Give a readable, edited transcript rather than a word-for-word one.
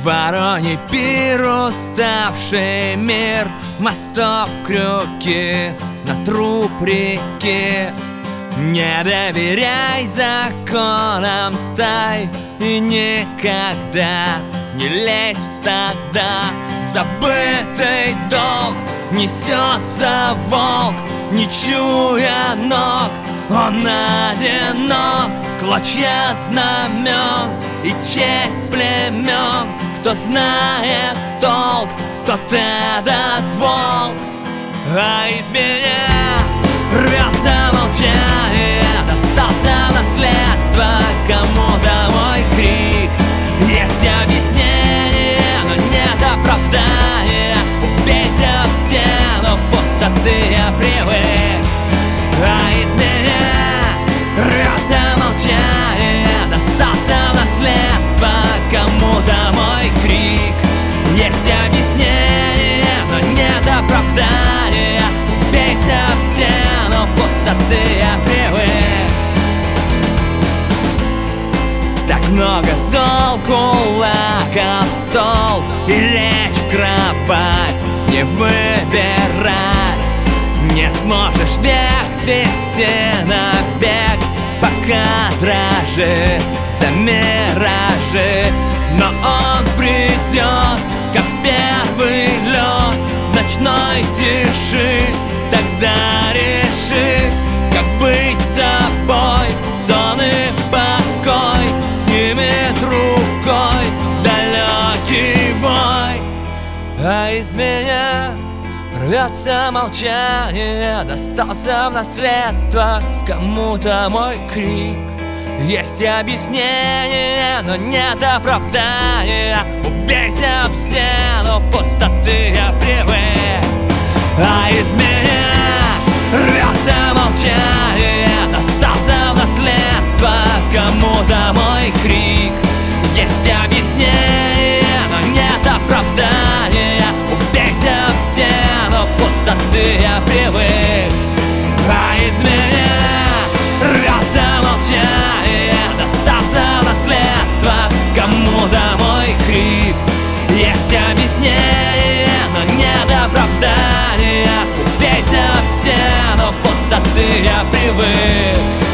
Вороний пир, уставший мир, мостов крюки на труп реки. Не доверяй законам стай и никогда не лезь в стада. Забытый долг несется волк, не чуя ног. Он одинок, клочья знамен и честь племен. Кто знает толк, тот этот волк. А из меня рвется молчание, достался наследство кому-то мой крик. Есть объяснение, но нет оправдания. Убейся в стену пустоты, я привык. А из меня рвется молчание, достался наследство кому-то мой крик. Есть объяснение, но нет оправдания. Убейся в стену пустоты, я привык. Так много зол, кулак об стол и лечь в кровать не выбирать. Не сможешь век свести на бег, пока дрожи за миражи. Но он придет, как первый лед в ночной тиши. Тогда реши, как быть собой. Сон и покой снимет рукой далекий вой. А из меня рвется молчание, достался в наследство кому-то мой крик. Есть объяснение, но нет оправдания. Убейся об стену пустоты, я привык. А из меня рвется молчание, достался в наследство кому-то мой крик. Есть объяснение, но нет оправдания. Убейся об стену пустоты, я привык. А из меня рвется молчание, достался в наследство кому-то мой крик. Есть объяснение, но нет оправдания. Убейся об стену пустоты, я привык.